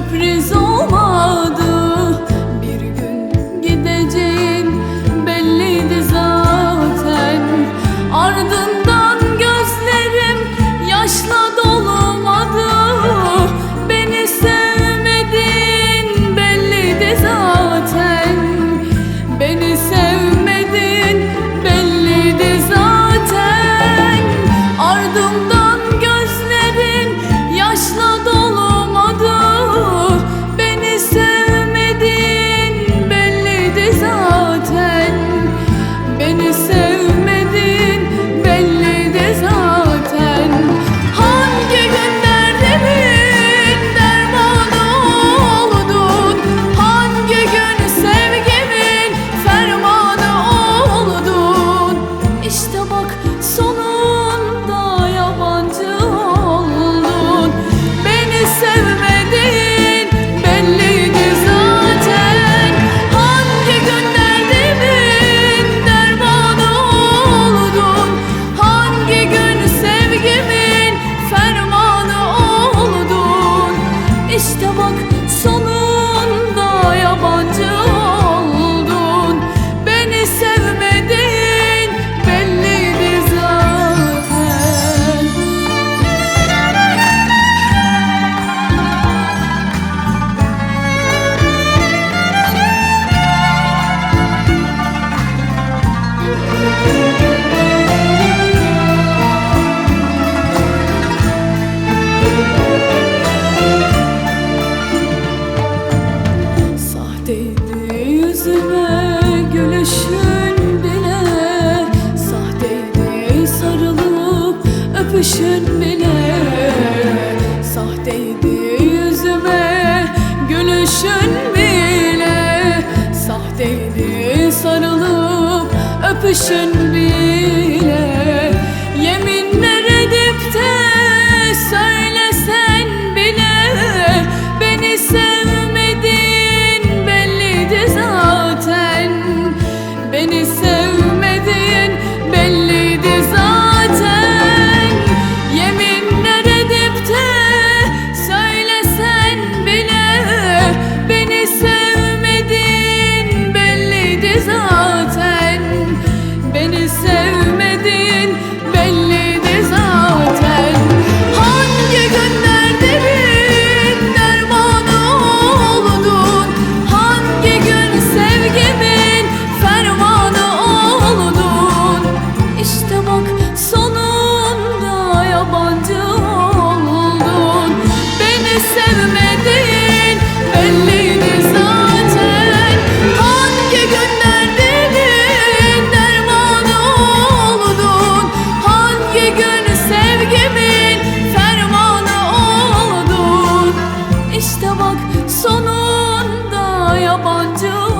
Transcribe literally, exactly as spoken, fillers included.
sürpriz olmadı. Bir gün gideceğin belliydi zaten. Ardından gözlerim yaşla dolmadı. Beni sevmedin belliydi zaten. Beni sevmedin belliydi zaten. Ardımdan gözlerin yaşla dolmadı. Beni sevmedin belliydi zaten. Beni sevmedin belliydi zaten. Hangi gün derdimin dermanı oldun? Hangi gün sevgimin fermanı oldun? İşte bak sonunda yabancı oldun. Beni sevmedin belliydi zaten. Hangi gün derdimin dermanı oldun? Hangi gün sevgimin fermanı oldun? İşte bak sonunda yabancı oldun. Beni sevmedin belliydi zaten. Sahteydi yüzüme gülüşün bile. Sahteydi sarılıp öpüşün bile. Sahteydi yüzüme gülüşün bile. Sahteydi sarılıp öpüşün bile. Yeminler edip de söylesen bile beni sevmedin belliydi zaten. Beni sevmedin belliydi zaten. Yeminler edip de söylesen bile beni sevmedin belliydi zaten. Beni sevmedin belliydi zaten. Hangi gün derdimin dermanı oldun? Hangi gün sevgimin fermanı oldun? İşte bak sonunda yabancı oldun. Beni sevmedin belliydi zaten. Hangi gün derdimin dermanı oldun? Hangi gün sevgimin fermanı oldun? İşte bak sonunda yabancı